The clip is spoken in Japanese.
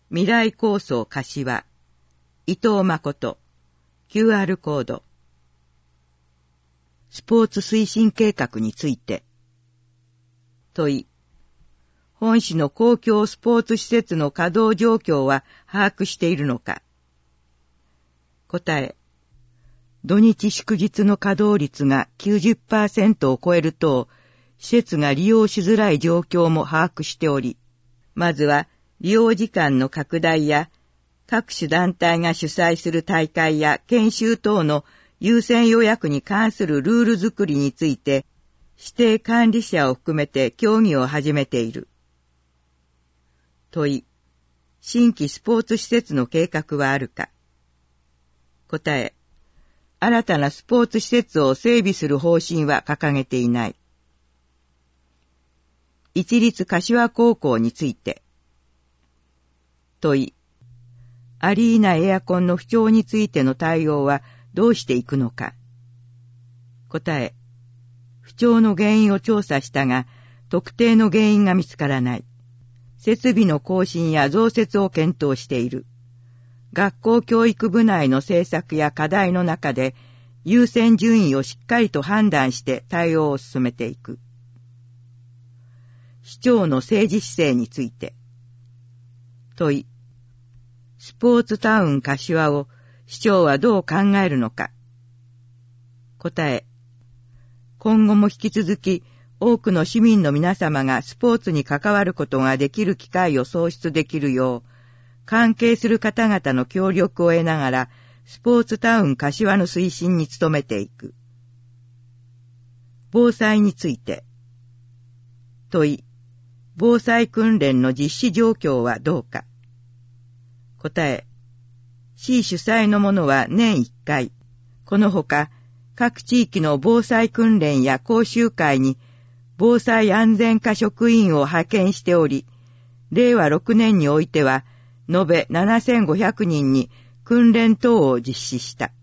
未来構想柏、伊藤誠、QR コード。スポーツ推進計画について。問い。本市の公共スポーツ施設の稼働状況は把握しているのか。答え。土日祝日の稼働率が 90% を超えると、施設が利用しづらい状況も把握しており、まずは利用時間の拡大や、各種団体が主催する大会や研修等の優先予約に関するルール作りについて、指定管理者を含めて協議を始めている。問い。新規スポーツ施設の計画はあるか。答え。新たなスポーツ施設を整備する方針は掲げていない。一律柏高校について。問い。アリーナエアコンの不調についての対応はどうしていくのか。答え。不調の原因を調査したが、特定の原因が見つからない。設備の更新や増設を検討している。学校教育部内の政策や課題の中で、優先順位をしっかりと判断して対応を進めていく。市長の政治姿勢について。問い。スポーツタウン柏を市長はどう考えるのか。答え。今後も引き続き多くの市民の皆様がスポーツに関わることができる機会を創出できるよう、関係する方々の協力を得ながら、スポーツタウン柏の推進に努めていく。防災について。問い。防災訓練の実施状況はどうか。答え。市主催のものは年1回。このほか、各地域の防災訓練や講習会に防災安全課職員を派遣しており、令和6年においては、延べ7500人に訓練等を実施した。